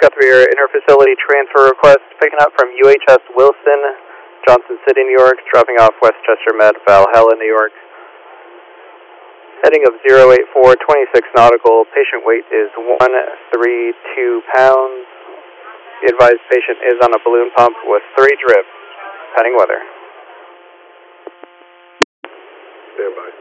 got through your interfacility transfer request, picking up from UHS Wilson, Johnson City, New York, dropping off Westchester Med, Valhalla, New York. Heading of 084, 26 nautical, patient weight is 132 pounds. The advised patient is on a balloon pump with 3 drips, pending weather. Stand by.